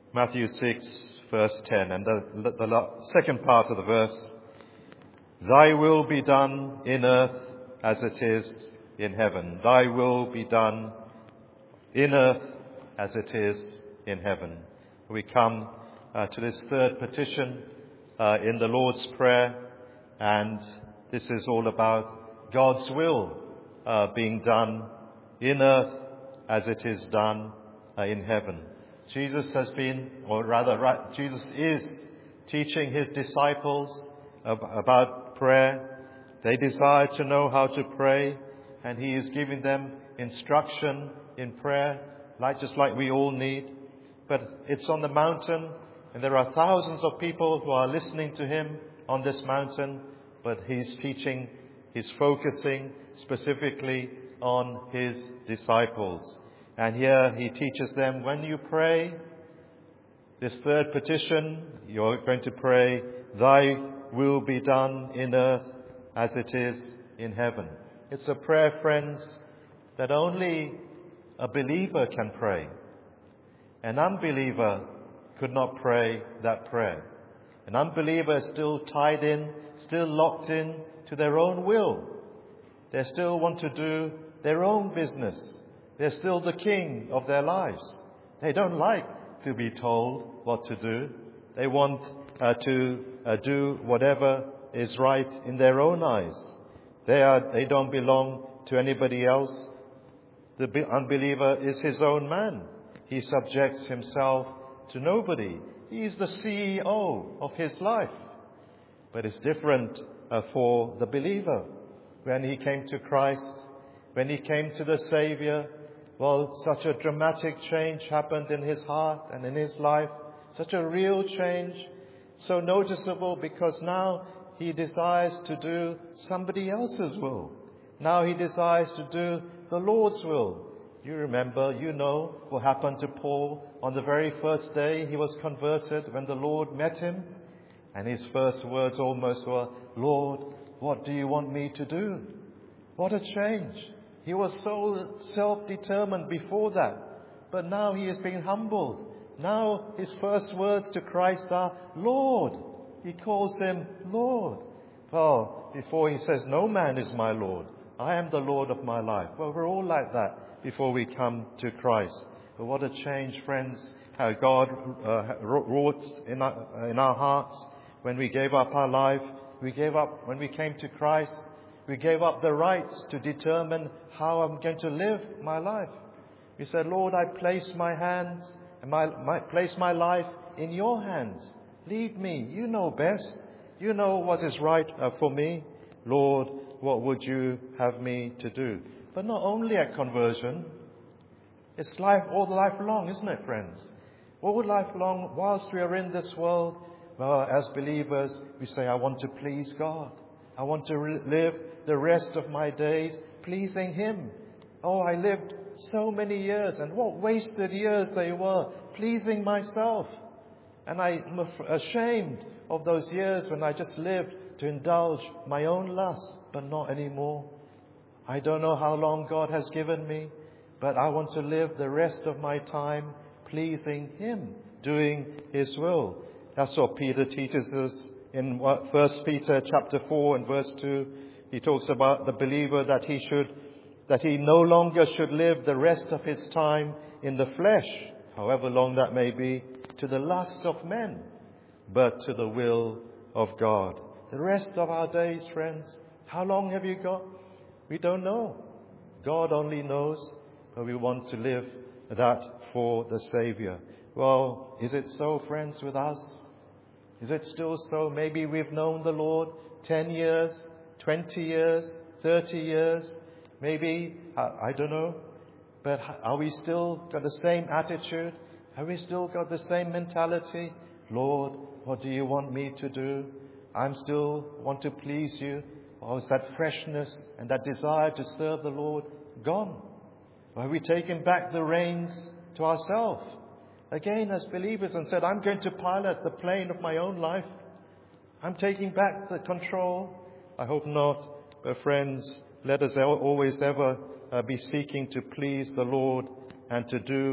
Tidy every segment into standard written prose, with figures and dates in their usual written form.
Matthew 6, verse 10, and the second part of the verse, Thy will be done in earth as it is in heaven. Thy will be done in earth as it is in heaven. We come to this third petition in the Lord's Prayer, and this is all about God's will being done in earth as it is done in heaven. Jesus has been, or rather, Jesus is teaching his disciples about prayer. They desire to know how to pray, and he is giving them instruction in prayer, just like we all need. But it's on the mountain, and there are thousands of people who are listening to him on this mountain, but he's teaching, he's focusing specifically on his disciples. And here he teaches them, when you pray this third petition, you're going to pray, Thy will be done in earth as it is in heaven. It's a prayer, friends, that only a believer can pray. An unbeliever could not pray that prayer. An unbeliever is still tied in, still locked in to their own will. They still want to do their own business. They're still the king of their lives. They don't like to be told what to do. They want to do whatever is right in their own eyes. They don't belong to anybody else. The unbeliever is his own man. He subjects himself to nobody. He is the CEO of his life. But it's different for the believer. When he came to Christ, when he came to the Savior, well, such a dramatic change happened in his heart and in his life. Such a real change, so noticeable, because now he desires to do somebody else's will. Now he desires to do the Lord's will. You remember, you know what happened to Paul on the very first day he was converted, when the Lord met him. And his first words almost were, Lord, what do you want me to do? What a change. He was so self-determined before that. But now he is being humbled. Now his first words to Christ are, Lord. He calls him Lord. Well, before he says, no man is my Lord. I am the Lord of my life. Well, we're all like that before we come to Christ. But what a change, friends, how God wrought in our hearts when we gave up our life. We gave up, when we came to Christ, we gave up the rights to determine how I'm going to live my life. We said, Lord, I place my hands and place my life in your hands. Lead me. You know best. You know what is right for me. Lord, what would you have me to do? But not only at conversion. It's life, all life long, isn't it, friends? All life long, whilst we are in this world, well, as believers, we say, I want to please God. I want to live the rest of my days pleasing Him. Oh, I lived so many years, and what wasted years they were, pleasing myself. And I'm ashamed of those years when I just lived to indulge my own lust, but not anymore. I don't know how long God has given me, but I want to live the rest of my time pleasing Him, doing His will. That's what Peter teaches us in 1 Peter chapter 4 and verse 2. He talks about the believer that he no longer should live the rest of his time in the flesh, however long that may be, to the lusts of men, but to the will of God. The rest of our days, friends, how long have you got? We don't know. God only knows, but we want to live that for the Savior. Well, is it so, friends, with us? Is it still so? Maybe we've known the Lord 10 years, 20 years, 30 years, maybe, I don't know. But are we still got the same attitude? Have we still got the same mentality? Lord, what do you want me to do? I still want to please you. Or is that freshness and that desire to serve the Lord gone? Or have we taken back the reins to ourselves? Again, as believers, and said, I'm going to pilot the plane of my own life. I'm taking back the control. I hope not. But friends, let us always ever be seeking to please the Lord and to do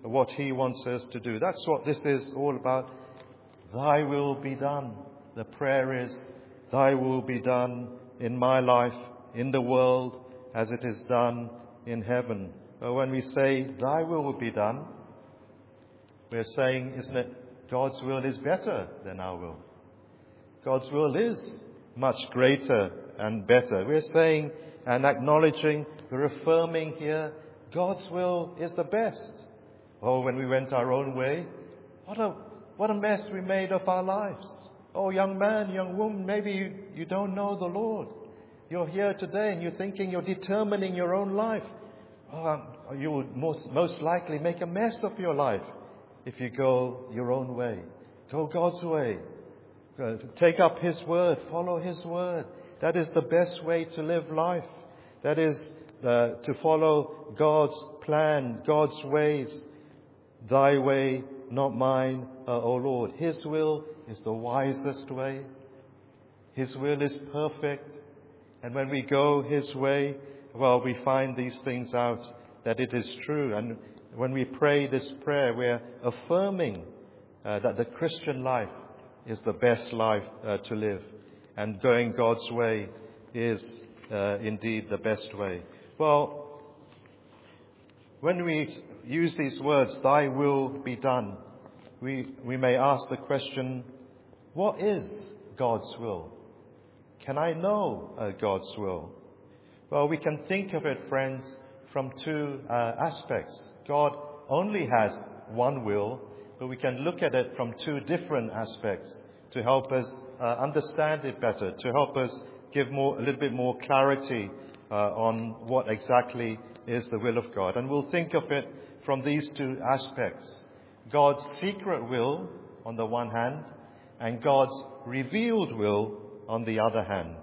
what He wants us to do. That's what this is all about. Thy will be done. The prayer is, Thy will be done in my life, in the world, as it is done in heaven. But when we say, Thy will be done, we're saying, isn't it, God's will is better than our will. God's will is much greater and better. We're saying and acknowledging, we're affirming here, God's will is the best. Oh, when we went our own way, what a mess we made of our lives. Oh, young man, young woman, maybe you don't know the Lord. You're here today and you're thinking you're determining your own life. Oh, you would most likely make a mess of your life if you go your own way. Go God's way. Take up His word. Follow His word. That is the best way to live life. That is to follow God's plan, God's ways. Thy way, not mine, O Lord. His will is the wisest way. His will is perfect. And when we go His way, well, we find these things out, that it is true. And when we pray this prayer, we're affirming that the Christian life is the best life to live. And going God's way is indeed the best way. Well, when we use these words, Thy will be done, we may ask the question, what is God's will? Can I know God's will? Well, we can think of it, friends, from two aspects. God only has one will, but we can look at it from two different aspects to help us understand it better, to help us give a little bit more clarity on what exactly is the will of God. And we'll think of it from these two aspects. God's secret will on the one hand, and God's revealed will on the other hand.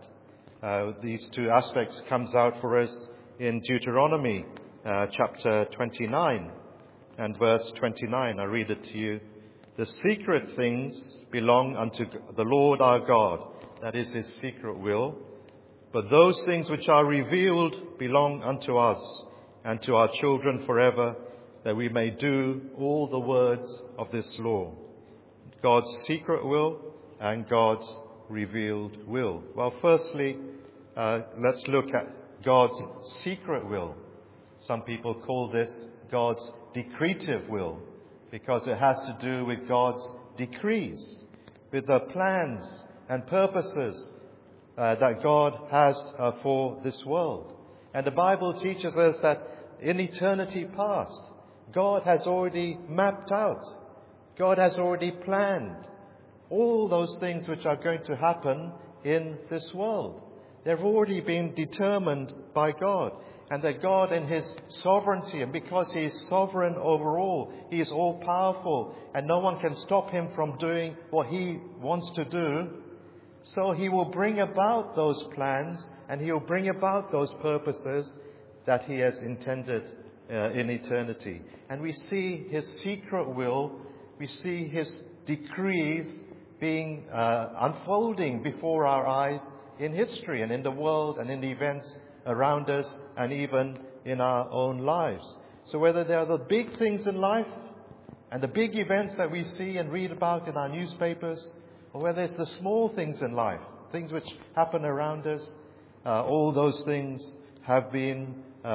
These two aspects comes out for us in Deuteronomy chapter 29 and verse 29. I read it to you. The secret things belong unto the Lord our God. That is His secret will. But those things which are revealed belong unto us and to our children forever, that we may do all the words of this law. God's secret will and God's revealed will. Well, firstly, let's look at God's secret will. Some people call this God's decretive will, because it has to do with God's decrees, with the plans and purposes that God has for this world. And the Bible teaches us that in eternity past, God has already mapped out, God has already planned all those things which are going to happen in this world. They've already been determined by God. And that God in His sovereignty, and because He is sovereign over all, He is all-powerful, and no one can stop Him from doing what He wants to do, so He will bring about those plans, and He will bring about those purposes that He has intended in eternity. And we see His secret will, we see His decrees being unfolding before our eyes in history and in the world and in the events around us and even in our own lives. So whether they are the big things in life and the big events that we see and read about in our newspapers, or whether it's the small things in life, things which happen around us, all those things have been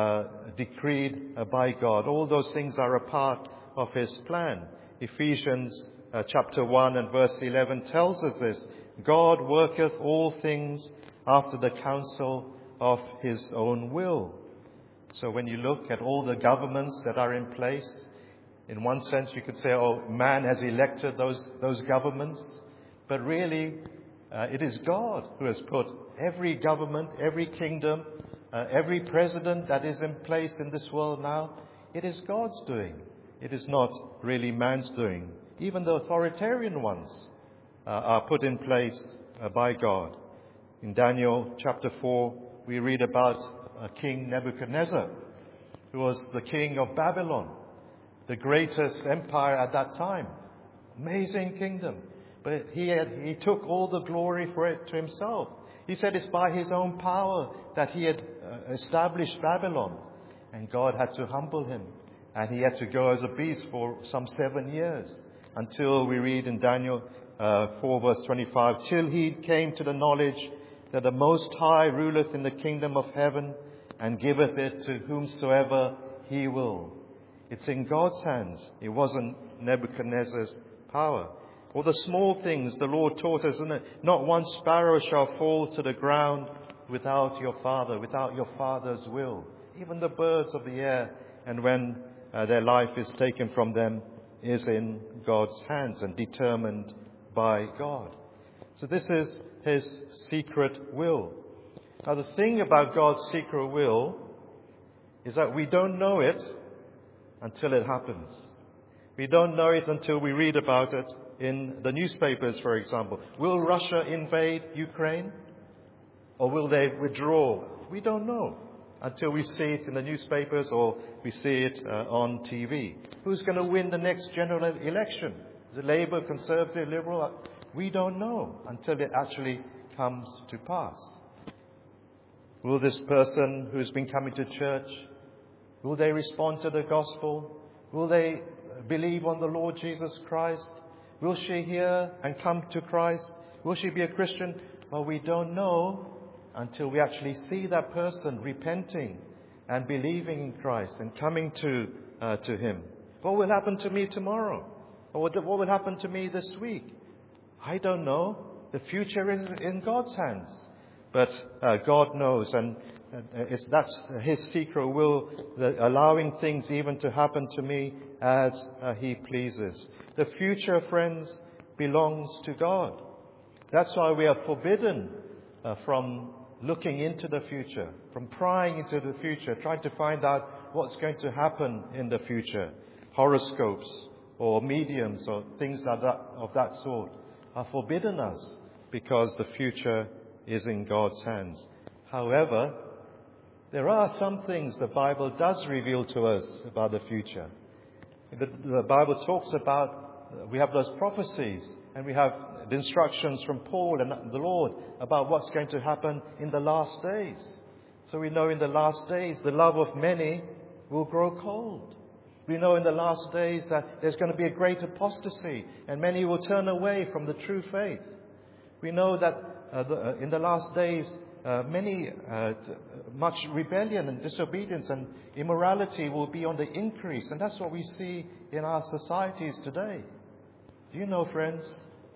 decreed by God. All those things are a part of His plan. Ephesians chapter 1 and verse 11 tells us this. God worketh all things after the counsel of His own will. So when you look at all the governments that are in place, in one sense you could say, oh, man has elected those governments. But really, it is God who has put every government, every kingdom, every president that is in place in this world now. It is God's doing. It is not really man's doing. Even the authoritarian ones are put in place by God. In Daniel chapter 4, we read about King Nebuchadnezzar, who was the king of Babylon, the greatest empire at that time. Amazing kingdom. But he took all the glory for it to himself. He said it's by his own power that he had established Babylon. And God had to humble him. And he had to go as a beast for some 7 years, until we read in Daniel 4 verse 25, till he came to the knowledge that the Most High ruleth in the kingdom of heaven, and giveth it to whomsoever he will. It's in God's hands. It wasn't Nebuchadnezzar's power. Or the small things the Lord taught us, isn't it? Not one sparrow shall fall to the ground without your Father's will. Even the birds of the air, and when their life is taken from them, is in God's hands and determined by God. So this is his secret will. Now the thing about God's secret will is that we don't know it until it happens. We don't know it until we read about it in the newspapers, for example. Will Russia invade Ukraine? Or will they withdraw? We don't know until we see it in the newspapers or we see it on TV. Who's going to win the next general election? Is it Labour, Conservative, Liberal? We don't know until it actually comes to pass. Will this person who's been coming to church, will they respond to the gospel? Will they believe on the Lord Jesus Christ? Will she hear and come to Christ? Will she be a Christian? Well, we don't know until we actually see that person repenting and believing in Christ and coming to him. What will happen to me tomorrow? Or what will happen to me this week? I don't know. The future is in God's hands. But God knows, and that's his secret will, allowing things even to happen to me as he pleases. The future, friends, belongs to God. That's why we are forbidden from looking into the future, from prying into the future, trying to find out what's going to happen in the future. Horoscopes or mediums or things like that, of that sort are forbidden us because the future is in God's hands. However, there are some things the Bible does reveal to us about the future. The Bible talks about, we have those prophecies, and we have the instructions from Paul and the Lord about what's going to happen in the last days. So we know in the last days the love of many will grow cold. We know in the last days that there's going to be a great apostasy and many will turn away from the true faith. We know that in the last days much rebellion and disobedience and immorality will be on the increase, and that's what we see in our societies today. Do you know, friends,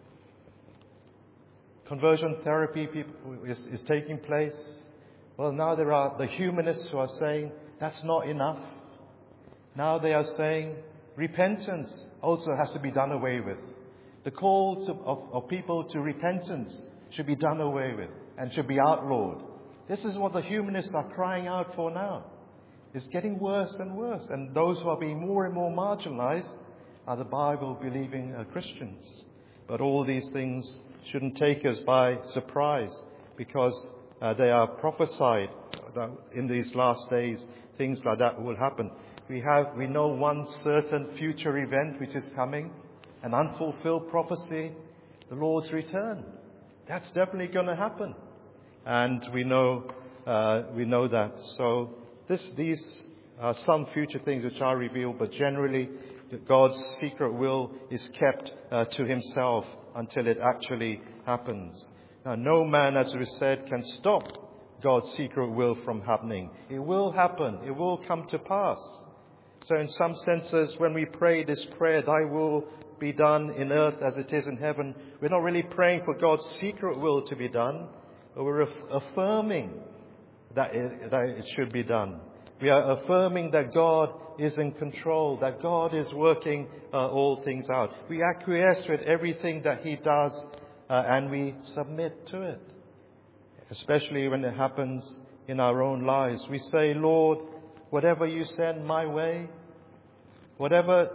conversion therapy is taking place? Well, now there are the humanists who are saying that's not enough. Now they are saying repentance also has to be done away with. The call of people to repentance should be done away with and should be outlawed. This is what the humanists are crying out for now. It's getting worse and worse. And those who are being more and more marginalized are the Bible-believing Christians. But all these things shouldn't take us by surprise, because they are prophesied that in these last days things like that will happen. We know one certain future event which is coming, an unfulfilled prophecy, the Lord's return. That's definitely going to happen, and we know that. So these are some future things which are revealed, but generally God's secret will is kept to himself until it actually happens. Now, no man, as we said, can stop God's secret will from happening. It will happen. It will come to pass. So in some senses, when we pray this prayer, thy will be done in earth as it is in heaven, we're not really praying for God's secret will to be done, but we're affirming that it should be done. We are affirming that God is in control, that God is working all things out. We acquiesce with everything that he does, and we submit to it, especially when it happens in our own lives. We say, Lord, whatever you send my way, whatever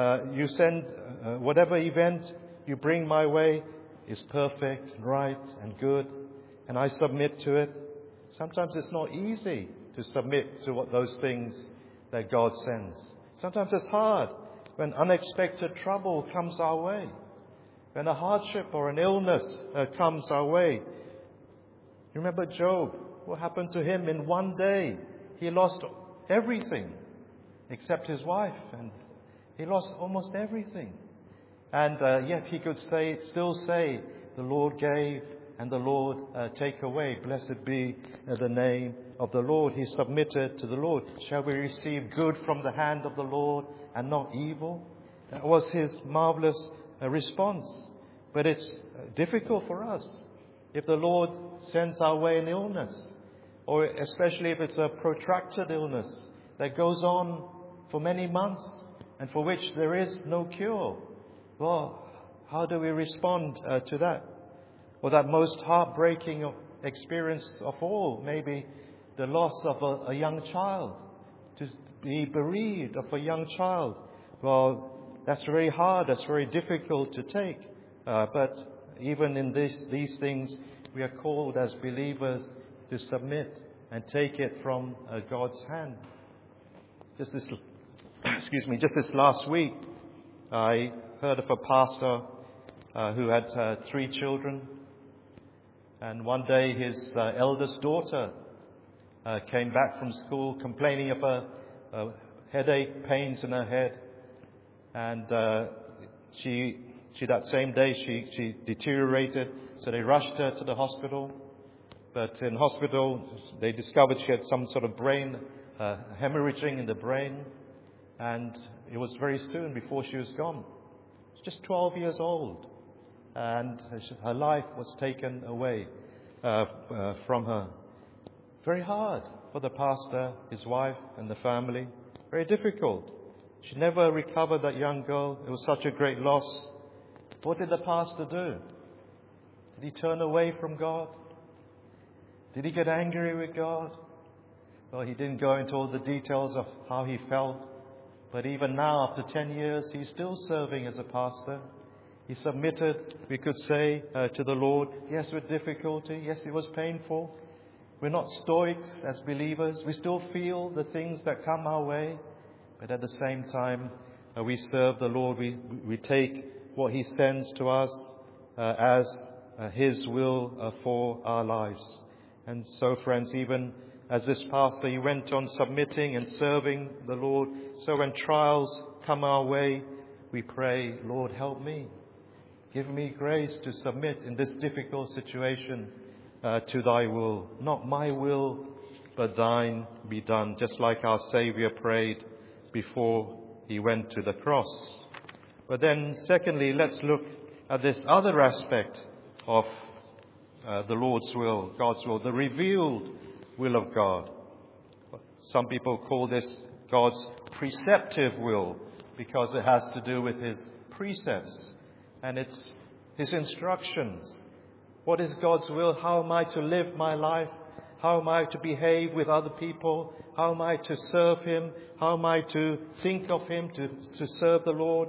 whatever event you bring my way is perfect, right, and good, and I submit to it. Sometimes it's not easy to submit to what those things that God sends. Sometimes it's hard when unexpected trouble comes our way, when a hardship or an illness comes our way. Remember Job, what happened to him in one day? He lost everything. except his wife, and he lost almost everything. And yet he could still say, the Lord gave and the Lord take away. Blessed be the name of the Lord. He submitted to the Lord. Shall we receive good from the hand of the Lord and not evil? That was his marvelous response. But it's difficult for us. If the Lord sends our way an illness, or especially if it's a protracted illness that goes on for many months and for which there is no cure, well, how do we respond to that? Or that most heartbreaking experience of all, maybe the loss of a young child, to be bereaved of a young child. Well, that's very hard, that's very difficult to take. But even in these things, we are called as believers to submit and take it from God's hand. Just this last week, I heard of a pastor who had 3 children. And one day his eldest daughter came back from school complaining of a headache, pains in her head. And that same day she deteriorated, so they rushed her to the hospital. But in hospital, they discovered she had some sort of brain hemorrhaging in the brain. And it was very soon before she was gone. She was just 12 years old. And her life was taken away from her. Very hard for the pastor, his wife, and the family. Very difficult. She never recovered, that young girl. It was such a great loss. What did the pastor do? Did he turn away from God? Did he get angry with God? Well, he didn't go into all the details of how he felt. But even now, after 10 years, he's still serving as a pastor. He submitted, we could say, to the Lord. Yes, with difficulty. Yes, it was painful. We're not stoics as believers. We still feel the things that come our way. But at the same time, we serve the Lord. We take what He sends to us as His will for our lives. And so, friends, even as this pastor, he went on submitting and serving the Lord. So when trials come our way, we pray, Lord, help me. Give me grace to submit in this difficult situation to Thy will. Not my will, but Thine be done. Just like our Saviour prayed before He went to the cross. But then, secondly, let's look at this other aspect of the Lord's will, God's will, the revealed will of God. Some people call this God's preceptive will because it has to do with His precepts and it's His instructions. What is God's will? How am I to live my life? How am I to behave with other people? How am I to serve Him? How am I to think of Him, to serve the Lord?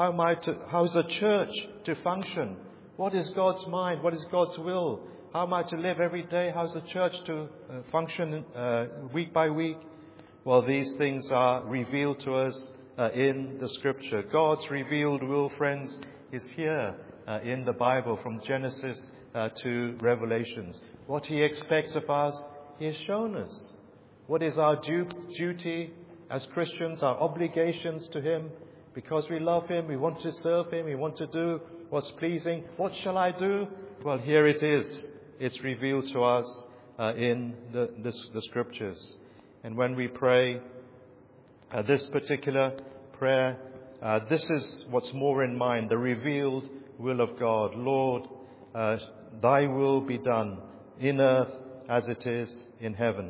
How is a church to function? What is God's mind? What is God's will? How am I to live every day? How is the church to function week by week? Well, these things are revealed to us in the Scripture. God's revealed will, friends, is here in the Bible from Genesis to Revelations. What He expects of us, He has shown us. What is our duty as Christians, our obligations to Him? Because we love Him, we want to serve Him, we want to do what's pleasing. What shall I do? Well, here it is. It's revealed to us in the Scriptures. And when we pray this particular prayer, this is what's more in mind, the revealed will of God. Lord, Thy will be done in earth as it is in heaven.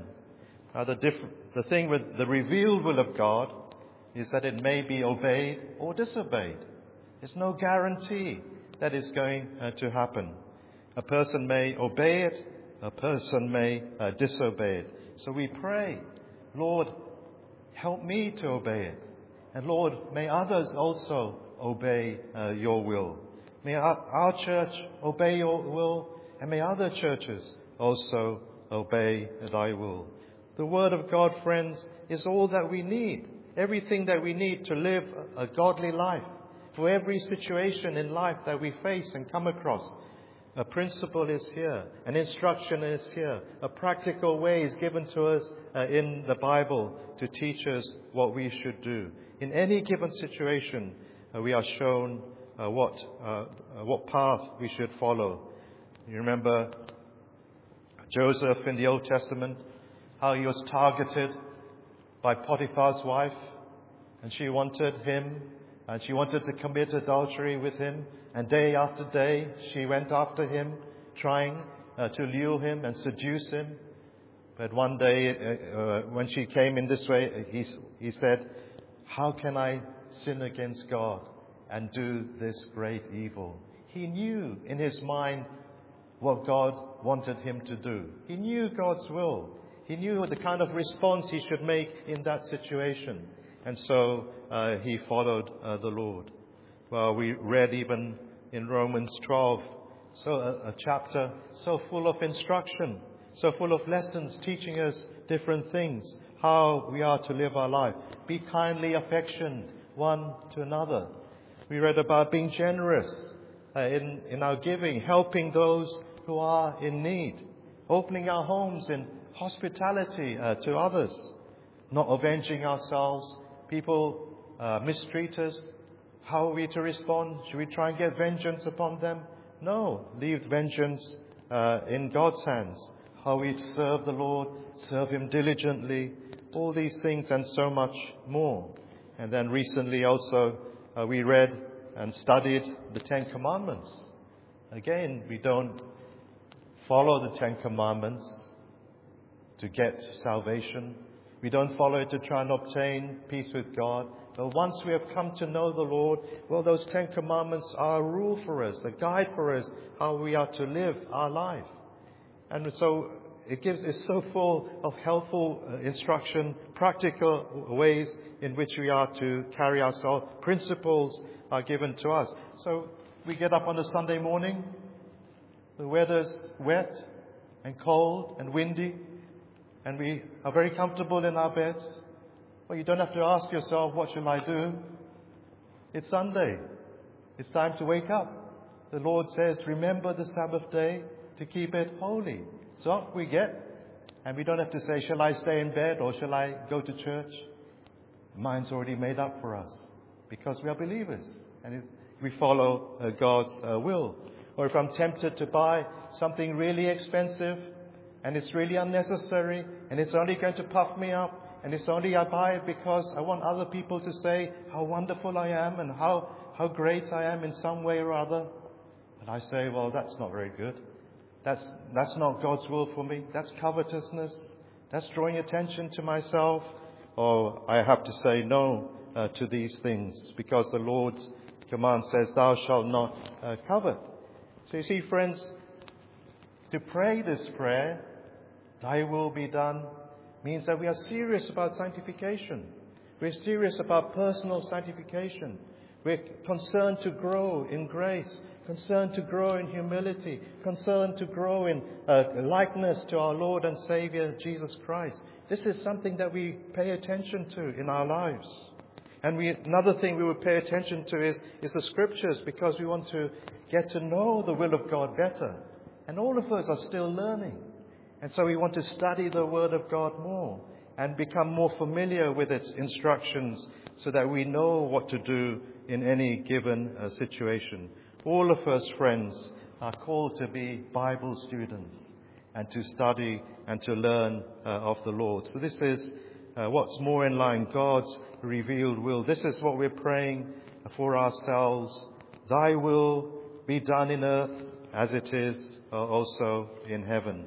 The thing with the revealed will of God is that it may be obeyed or disobeyed. There's no guarantee that is going to happen. A person may obey it, a person may disobey it. So we pray, Lord, help me to obey it. And Lord, may others also obey Your will. May our church obey Your will, and may other churches also obey Thy will. The Word of God, friends, is all that we need. Everything that we need to live a godly life. For every situation in life that we face and come across. A principle is here. An instruction is here. A practical way is given to us in the Bible to teach us what we should do. In any given situation, we are shown what path we should follow. You remember Joseph in the Old Testament, how he was targeted by Potiphar's wife, and she wanted him, and she wanted to commit adultery with him, and day after day she went after him, trying to lure him and seduce him. But one day, when she came in this way, he said, "How can I sin against God and do this great evil?" He knew in his mind what God wanted him to do. He knew God's will. He knew the kind of response he should make in that situation. And so he followed the Lord. Well, we read even in Romans 12, a chapter so full of instruction, so full of lessons teaching us different things, how we are to live our life. Be kindly affectioned one to another. We read about being generous in our giving, helping those who are in need, opening our homes in hospitality to others, not avenging ourselves. People mistreat us. How are we to respond? Should we try and get vengeance upon them? No, leave vengeance in God's hands. How are we to serve the Lord, serve Him diligently, all these things and so much more. And then recently also we read and studied the Ten Commandments. Again, we don't follow the Ten Commandments to get salvation. We don't follow it to try and obtain peace with God. But once we have come to know the Lord, well, those Ten Commandments are a rule for us, a guide for us, how we are to live our life. And so it's so full of helpful instruction, practical ways in which we are to carry ourselves. Principles are given to us. So we get up on a Sunday morning, the weather's wet and cold and windy, and we are very comfortable in our beds. Well, you don't have to ask yourself, what shall I do? It's Sunday. It's time to wake up. The Lord says, remember the Sabbath day to keep it holy. So up we get, and we don't have to say, shall I stay in bed or shall I go to church? Mind's already made up for us because we are believers and we follow God's will. Or if I'm tempted to buy something really expensive and it's really unnecessary and it's only going to puff me up, and it's only I buy it because I want other people to say how wonderful I am and how great I am in some way or other. And I say, well, that's not very good. That's not God's will for me. That's covetousness. That's drawing attention to myself. Or I have to say no to these things because the Lord's command says, thou shalt not covet. So you see, friends, to pray this prayer, thy will be done, means that we are serious about sanctification. We're serious about personal sanctification. We're concerned to grow in grace, concerned to grow in humility, concerned to grow in likeness to our Lord and Savior, Jesus Christ. This is something that we pay attention to in our lives. And another thing we would pay attention to is the Scriptures, because we want to get to know the will of God better. And all of us are still learning. And so we want to study the Word of God more and become more familiar with its instructions so that we know what to do in any given situation. All of us, friends, are called to be Bible students and to study and to learn of the Lord. So this is what's more in line, God's revealed will. This is what we're praying for ourselves. Thy will be done in earth as it is also in heaven.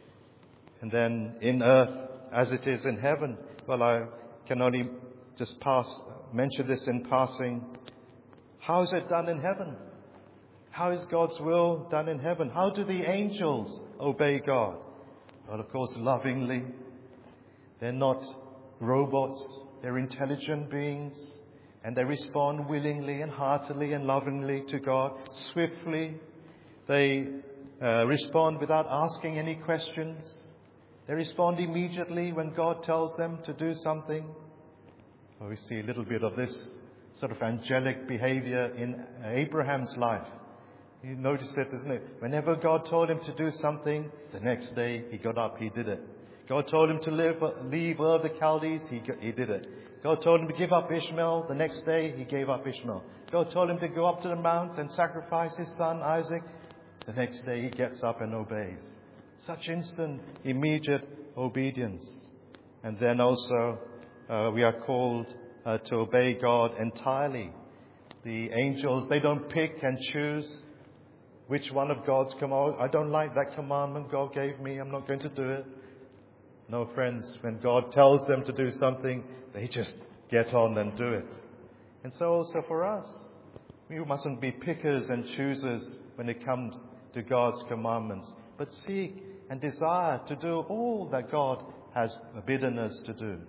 And then in earth as it is in heaven. Well, I can only just mention this in passing. How is it done in heaven? How is God's will done in heaven? How do the angels obey God? Well, of course, lovingly. They're not robots. They're intelligent beings. And they respond willingly and heartily and lovingly to God. Swiftly. They respond without asking any questions. They respond immediately when God tells them to do something. Well, we see a little bit of this sort of angelic behavior in Abraham's life. You notice it, isn't it? Whenever God told him to do something, the next day he got up, he did it. God told him to leave Ur of the Chaldees, he did it. God told him to give up Ishmael, the next day he gave up Ishmael. God told him to go up to the mount and sacrifice his son Isaac, the next day he gets up and obeys. Such instant, immediate obedience. And then also we are called to obey God entirely. The angels, they don't pick and choose which one of God's commandments. I don't like that commandment God gave me, I'm not going to do it. No, friends, when God tells them to do something, they just get on and do it. And so also for us, we mustn't be pickers and choosers when it comes to God's commandments, but seek and desire to do all that God has bidden us to do.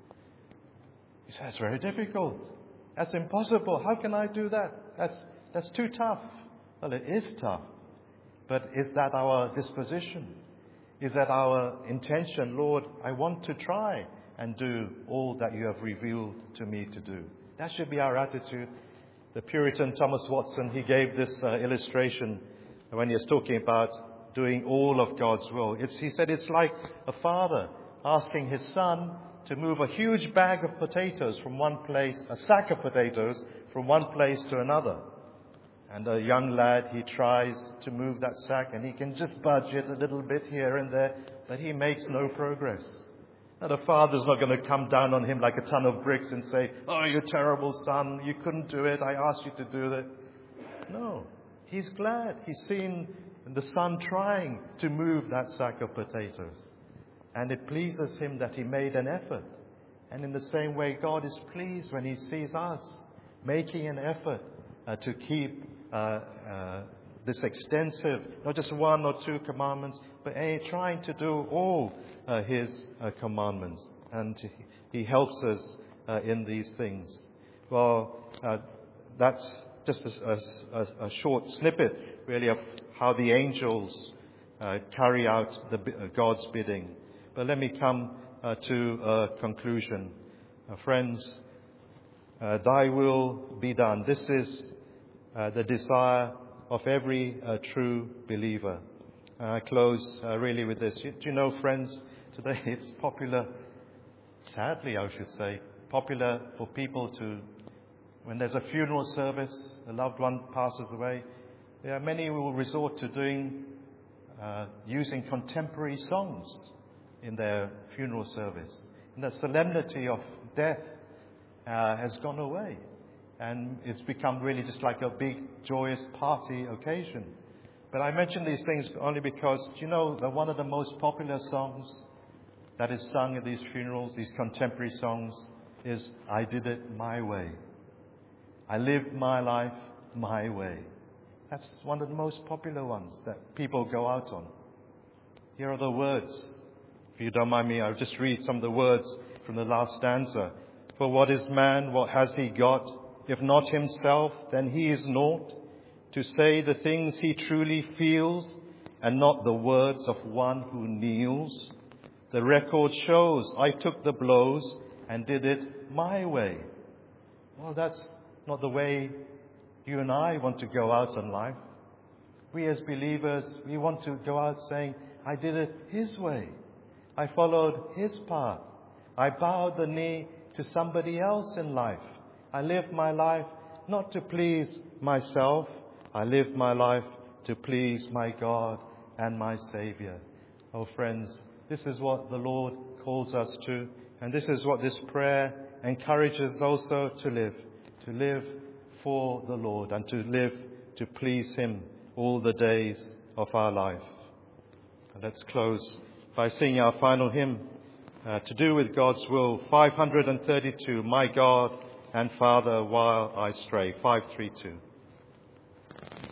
He says, that's very difficult. That's impossible. How can I do that? That's too tough. Well, it is tough. But is that our disposition? Is that our intention? Lord, I want to try and do all that you have revealed to me to do. That should be our attitude. The Puritan Thomas Watson, he gave this illustration when he was talking about doing all of God's will. He said it's like a father asking his son to move a huge bag of potatoes from one place, a sack of potatoes from one place to another. And a young lad, he tries to move that sack and he can just budge it a little bit here and there, but he makes no progress. Now the father's not going to come down on him like a ton of bricks and say, oh, you terrible son, you couldn't do it, I asked you to do that. No, he's glad. He's seen the son trying to move that sack of potatoes. And it pleases him that he made an effort. And in the same way, God is pleased when he sees us making an effort to keep this extensive, not just one or two commandments, but trying to do all his commandments. And he helps us in these things. Well, that's just a short snippet, really, of how the angels carry out God's bidding. But let me come to a conclusion. Friends, thy will be done. This is the desire of every true believer. I close really with this. Do you know, friends, today it's popular, sadly I should say, popular for people to, when there's a funeral service, a loved one passes away, there are many who will resort to using contemporary songs in their funeral service. And the solemnity of death has gone away. And it's become really just like a big, joyous party occasion. But I mention these things only because, do you know that one of the most popular songs that is sung at these funerals, these contemporary songs, is I Did It My Way. I lived my life my way. That's one of the most popular ones that people go out on. Here are the words. If you don't mind me, I'll just read some of the words from the last stanza. For what is man, what has he got? If not himself, then he is naught. To say the things he truly feels, and not the words of one who kneels. The record shows I took the blows and did it my way. Well, that's not the way you and I want to go out in life. We as believers, we want to go out saying, I did it his way. I followed his path. I bowed the knee to somebody else in life. I lived my life not to please myself. I lived my life to please my God and my Savior. Oh friends, this is what the Lord calls us to. And this is what this prayer encourages also to live for the Lord and to live to please Him all the days of our life. And let's close by singing our final hymn to do with God's will, 532, My God and Father, while I stray, 532.